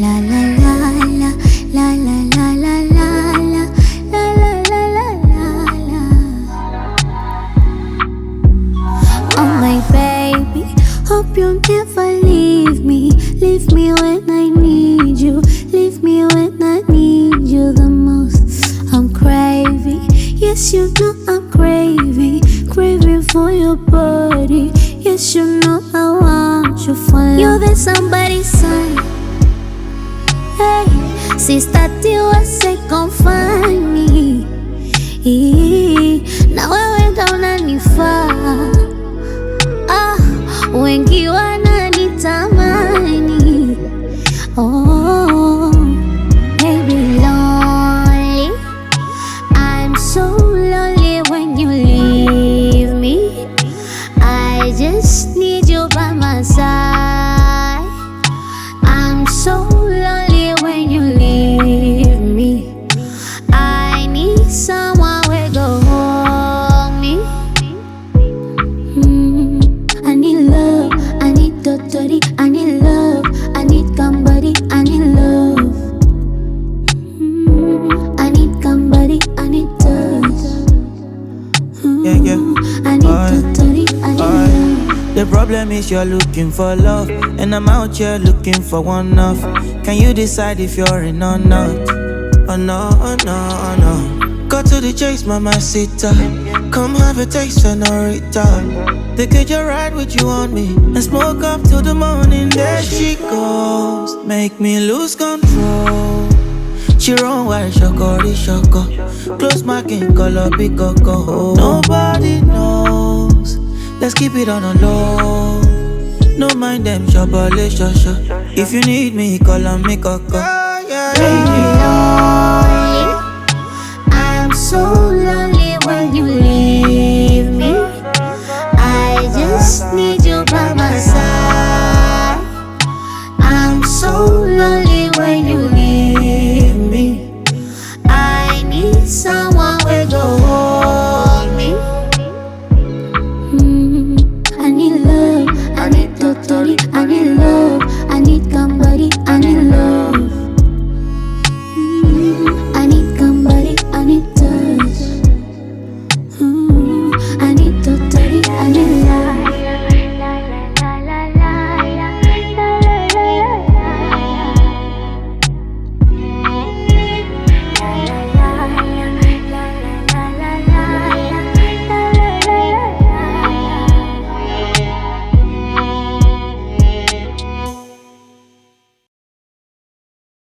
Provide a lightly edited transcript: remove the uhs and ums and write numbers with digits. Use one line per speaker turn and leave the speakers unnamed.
La la la la la la la la la la la la la la la. Oh my baby, hope you never leave me. Leave me when I need you. Leave me when I need you the most. I'm craving, yes you know I'm craving. Craving for your body. Yes you know I want you for life. You're the somebody's son. Hey, sister Tiwa say come find me. Now wewe ndo unanifaa. Wengi wananitamani. Oh, baby lonely. I'm so lonely when you leave me. I just need you by my side. I'm so lonely when you leave me. I need someone who go hold me. I need love, I need totally, I need love, I need somebody, I need love. I need somebody, I need touch.
Yeah.
I need totally, I need love.
The problem is you're looking for love, and I'm out here looking for one off. Can you decide if you're in or not? Oh no, oh no, oh no. Got to the chase, mamacita. Come have a taste, senorita. They could just ride with you on me and smoke up till the morning. There she goes, make me lose control. She run while shoko, shoko. Close my king, color big coco. Nobody knows. Let's keep it on a low. No mind them, shabale, shasha. If you need me, call on me, coco.
Baby lonely, I'm so